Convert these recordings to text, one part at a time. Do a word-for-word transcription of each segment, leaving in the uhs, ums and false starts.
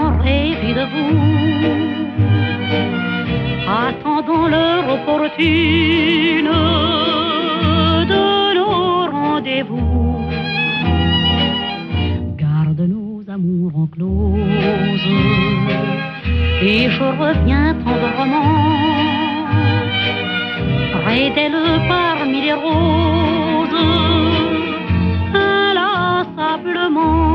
tant rêvé de vous. Attendons l'heure opportune de nos rendez-vous. Garde nos amours en close et je reviens tendrement près d'elle parmi les roses, inlassablement.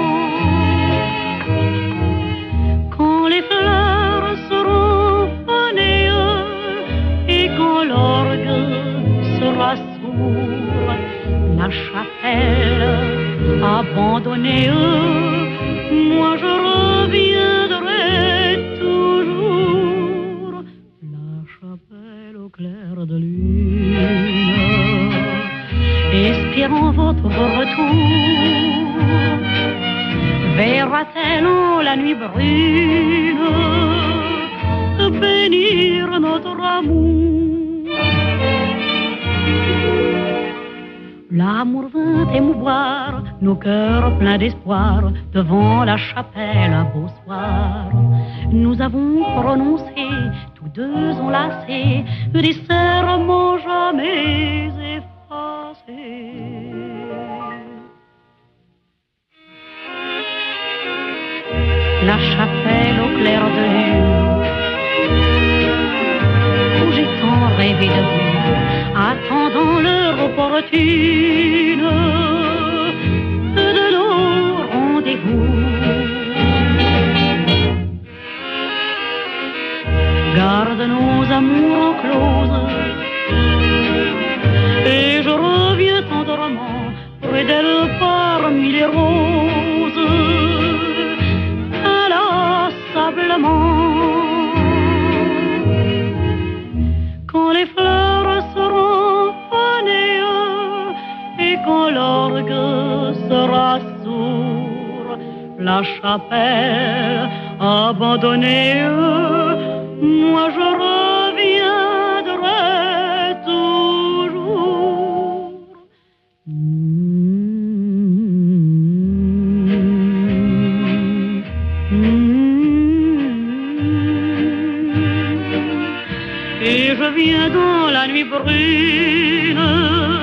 Quand les fleurs seront fanées et quand l'orgue sera sourd, la chapelle abandonnée, moi je reviendrai toujours. La chapelle au clair de lune, espérant votre retour. Verra-t-elle en la nuit brune bénir notre amour? L'amour vint émouvoir nos cœurs pleins d'espoir. Devant la chapelle un beau soir, nous avons prononcé, tous deux enlacés, des serments jamais effacés. La chapelle au clair de lune, où j'ai tant rêvé de vous, attendant l'heure opportune de nos rendez-vous. Garde nos amours en close et je reviens tendrement près d'elle parmi les roses, inlassablement. Quand les fleurs seront fanées et quand l'orgue sera sourd, la chapelle abandonnée, moi je reviendrai toujours. Et je viens dans la nuit brune